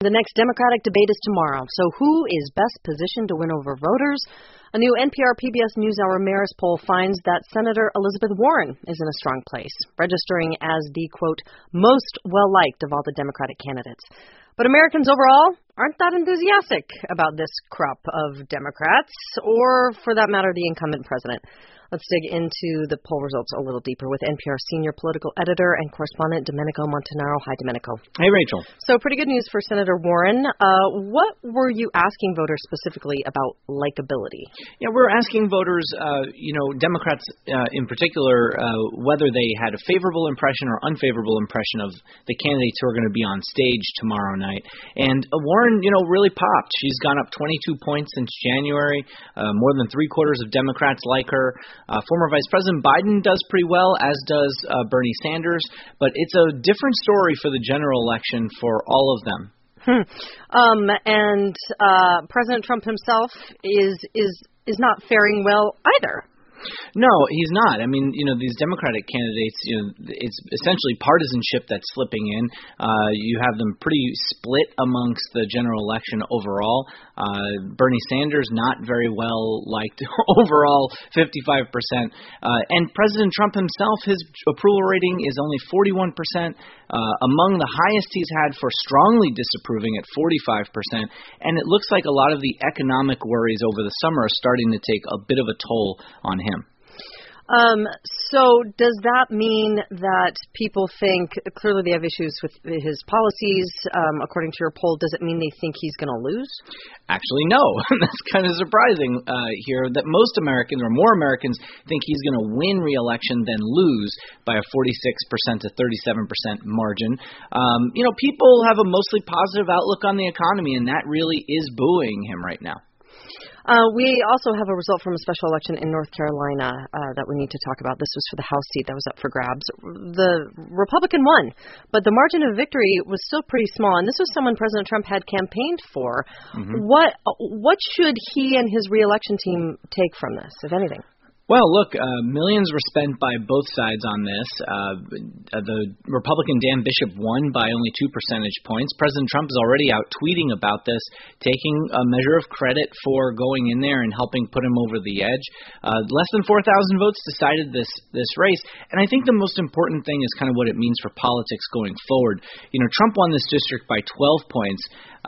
The next Democratic debate is tomorrow. So who is best positioned to win over voters? A new NPR PBS NewsHour Marist poll finds that Senator Elizabeth Warren is in a strong place, registering as the, quote, most well-liked of all the Democratic candidates. But Americans overall aren't that enthusiastic about this crop of Democrats, or for that matter, the incumbent president. Let's dig into the poll results a little deeper with NPR senior political editor and correspondent Domenico Montanaro. Hi, Domenico. Hey, Rachel. So pretty good news for Senator Warren. What were you asking voters specifically about likability? Yeah, we're asking voters, Democrats in particular, whether they had a favorable impression or unfavorable impression of the candidates who are going to be on stage tomorrow night. And Warren, really popped. She's gone up 22 points since January. More than three-quarters of Democrats like her. Former Vice President Biden does pretty well, as does Bernie Sanders, but it's a different story for the general election for all of them. And President Trump himself is not faring well either. No, he's not. I mean, these Democratic candidates, it's essentially partisanship that's slipping in. You have them pretty split amongst the general election overall. Bernie Sanders, not very well liked overall, 55%. And President Trump himself, his approval rating is only 41%, among the highest he's had for strongly disapproving at 45%. And it looks like a lot of the economic worries over the summer are starting to take a bit of a toll on him. So does that mean that people think, clearly they have issues with his policies, according to your poll, does it mean they think he's going to lose? Actually, no. That's kind of surprising here that most Americans, or more Americans, think he's going to win re-election than lose by a 46% to 37% margin. People have a mostly positive outlook on the economy, and that really is buoying him right now. We also have a result from a special election in North Carolina that we need to talk about. This was for the House seat that was up for grabs. The Republican won, but the margin of victory was still pretty small, and this was someone President Trump had campaigned for. Mm-hmm. What should he and his re-election team take from this, if anything? Well, look, millions were spent by both sides on this. The Republican Dan Bishop won by only 2 percentage points. President Trump is already out tweeting about this, taking a measure of credit for going in there and helping put him over the edge. Less than 4,000 votes decided this race, and I think the most important thing is kind of what it means for politics going forward. Trump won this district by 12 points.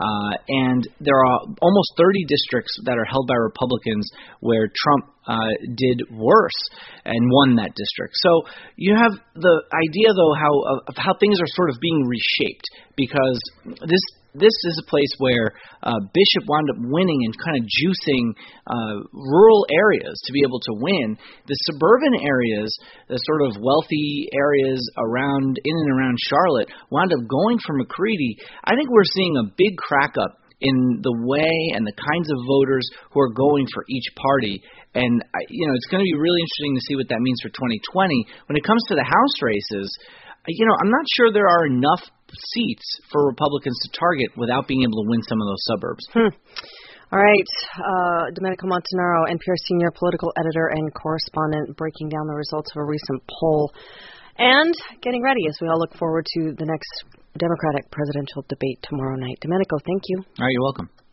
And there are almost 30 districts that are held by Republicans where Trump did worse and won that district. So you have the idea, though, of how things are sort of being reshaped, because this is a place where Bishop wound up winning and kind of juicing rural areas to be able to win. The suburban areas, the sort of wealthy areas in and around Charlotte, wound up going for McCready. I think we're seeing a big crack up in the way and the kinds of voters who are going for each party. And, it's going to be really interesting to see what that means for 2020. When it comes to the House races, I'm not sure there are enough seats for Republicans to target without being able to win some of those suburbs. All right. Domenico Montanaro, NPR senior political editor and correspondent, breaking down the results of a recent poll and getting ready as we all look forward to the next Democratic presidential debate tomorrow night. Domenico, thank you. All right, you're welcome.